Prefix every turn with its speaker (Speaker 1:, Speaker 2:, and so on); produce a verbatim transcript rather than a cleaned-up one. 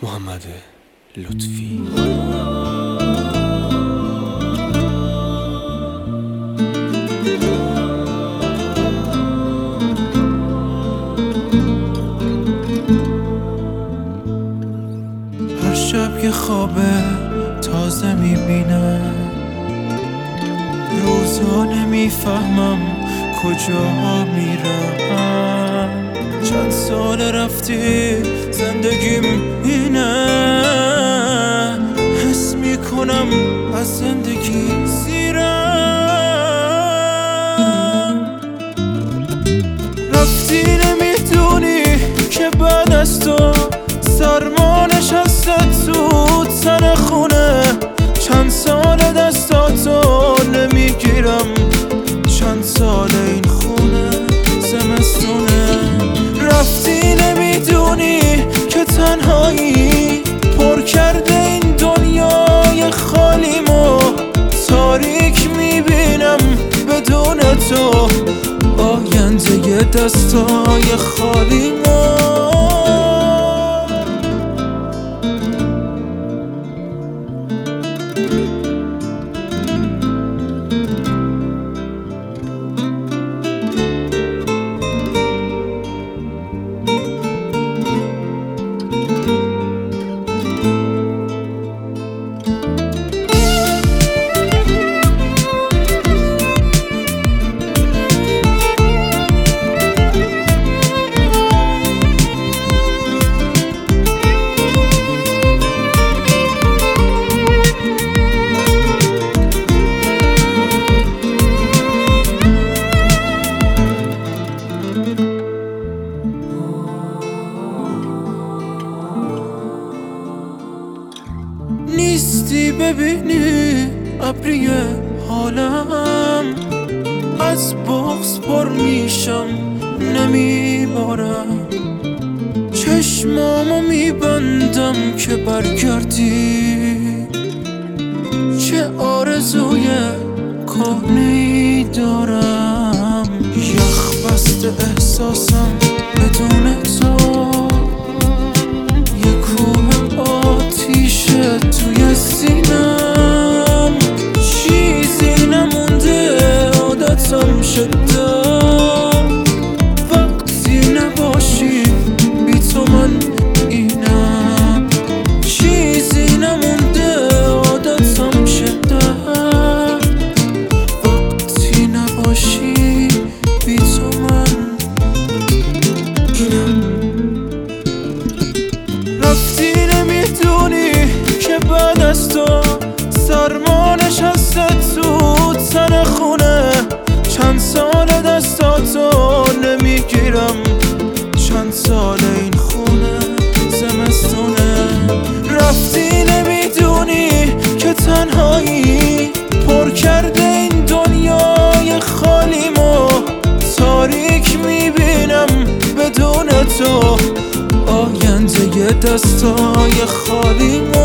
Speaker 1: محمد لطفی.
Speaker 2: هر شب یه خوابه تازه میبینه، روزا نمیفهمم کجا میرم. چند سال رفتی زندگیم اینه، حس میکنم از زندگی سیرم. رفتی نمیدونی که بعد از تو سرما نشسته تو تن خونه. چند سال دستاتو نمیگیرم، چند سال این خونه زمستونه. رفتی نمیدونی که تنهایی پر کرده این دنیای خالیمو. تاریک میبینم بدون تو آینده دستای خالیمو. نیستی ببینی ابری حالم، از بغض پر میشم نمیبارم. چشمامو میبندم که برگردی، چه آرزوی کهنه‌ای دارم. یخ بسته احساسم بدون تو، یه کوه آتیشه توی سینم. چیزی نمونده عادتم شده، وقتی نباشی بی تو من اینم. چیزی نمونده عادتم شده، وقتی نباشی بی تو من اینم. رفتی نمیدونی که بعد از تو سرما نشسته تو تن خونه. چند سال دستاتو نمیگیرم، چند سال این خونه زمستونه. رفتی نمیدونی که تنهایی پر کرده این دنیای خالیمو. تاریک میبینم بدون تو آینده دستای خالیمو.